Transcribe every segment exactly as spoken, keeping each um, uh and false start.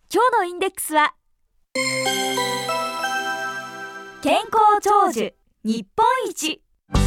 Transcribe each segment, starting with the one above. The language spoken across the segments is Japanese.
今日のインデックスは健康長寿日本一。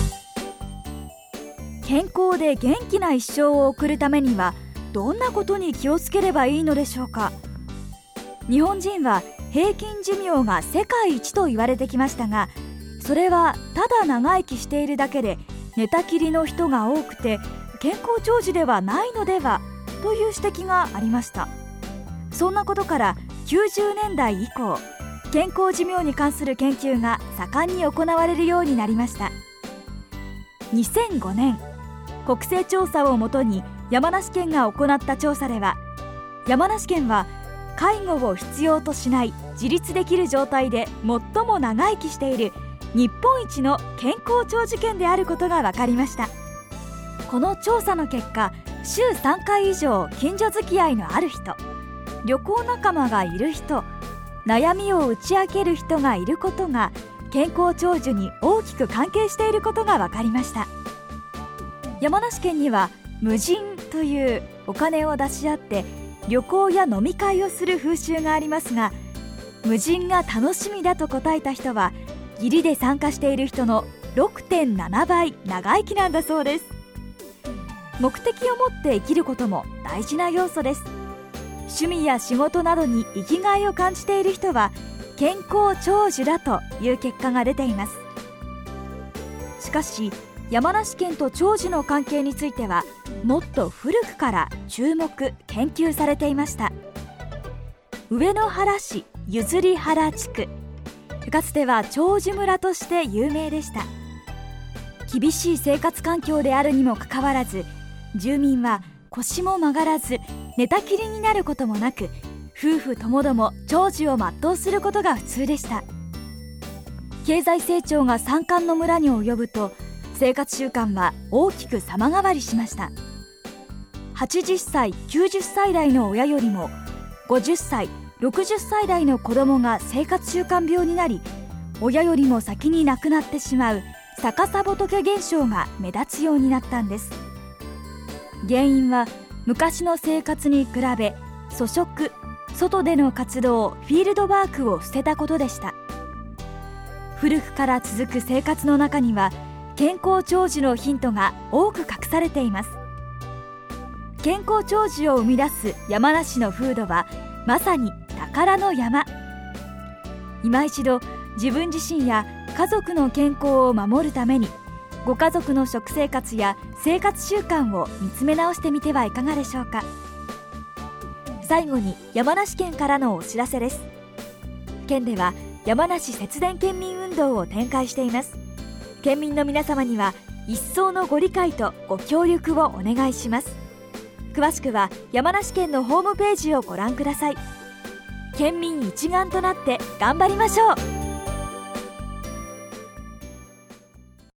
健康で元気な一生を送るためにはどんなことに気をつければいいのでしょうか。日本人は平均寿命が世界一と言われてきましたが、それはただ長生きしているだけで寝たきりの人が多くて健康長寿ではないのではという指摘がありました。そんなことからきゅうじゅうねんだい以降、健康寿命に関する研究が盛んに行われるようになりました。にせんごねん、国勢調査をもとに山梨県が行った調査では、山梨県は介護を必要としない自立できる状態で最も長生きしている日本一の健康長寿県であることが分かりました。この調査の結果、週さんかい以上近所付き合いのある人、旅行仲間がいる人、悩みを打ち明ける人がいることが健康長寿に大きく関係していることが分かりました。山梨県には無尽というお金を出し合って旅行や飲み会をする風習がありますが、無尽が楽しみだと答えた人は義理で参加している人の ろくてんななばい長生きなんだそうです。目的を持って生きることも大事な要素です。趣味や仕事などに生きがいを感じている人は健康長寿だという結果が出ています。しかし山梨県と長寿の関係についてはもっと古くから注目研究されていました。上野原市譲原地区、かつては長寿村として有名でした。厳しい生活環境であるにもかかわらず、住民は腰も曲がらず寝たきりになることもなく、夫婦ともども長寿を全うすることが普通でした。経済成長が山間の村に及ぶと生活習慣は大きく様変わりしました。はちじゅっさい、きゅうじゅっさい代の親よりもごじゅっさい、ろくじゅっさい代の子供が生活習慣病になり、親よりも先に亡くなってしまう逆さ仏現象が目立つようになったんです。原因は昔の生活に比べ粗食、外での活動、フィールドワークを捨てたことでした。古くから続く生活の中には健康長寿のヒントが多く隠されています。健康長寿を生み出す山梨の風土はまさに宝の山。今一度自分自身や家族の健康を守るためにご家族の食生活や生活習慣を見つめ直してみてはいかがでしょうか。最後に山梨県からのお知らせです。県では山梨節電県民運動を展開しています。県民の皆様には一層のご理解とご協力をお願いします。詳しくは山梨県のホームページをご覧ください。県民一丸となって頑張りましょう。